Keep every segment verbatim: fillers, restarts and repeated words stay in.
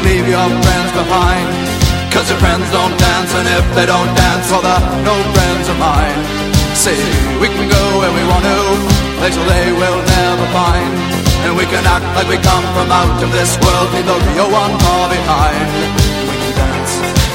leave your friends behind. Cause your friends don't dance, and if they don't dance, well they're no friends of mine. See, we can go where we want to, places they will never find. And we can act like we come from out of this world, leave the real one far behind. We can dance.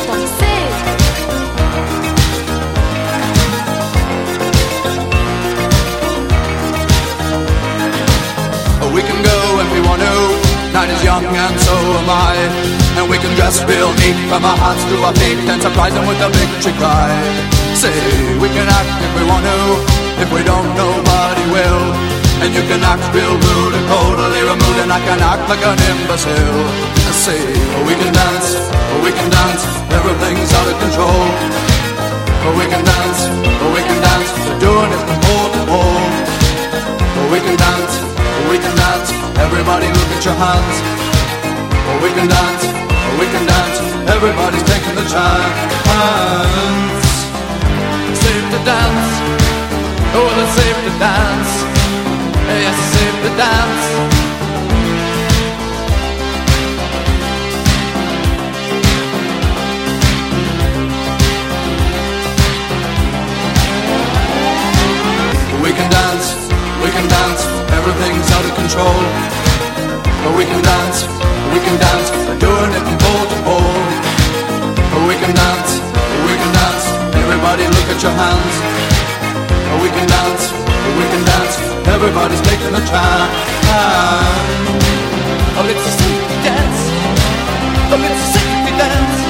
We can go when we want to, night is young and so am I. And we can dress real neat from our hearts to our feet and surprise them with a victory cry. Say, we can act if we want to, if we don't nobody will. And you can act real rude and totally removed, and I can act like an imbecile. Say, we can dance, we can dance, everything's out of control. We can dance, we can dance, we're doing it from pole to pole. We can dance, we can dance, everybody look at your hands. We can dance, we can dance, everybody's taking the chance. Safe to dance, oh it's safe to dance. Yes, it's safe to dance. We can dance, we can dance, everything's out of control. But we can dance, we can dance, we're doing it from pole to pole. But we can dance, we can dance, everybody look at your hands. But we can dance, we can dance, everybody's taking a chance. Oh, it's a safety dance. Oh, it's a safety dance.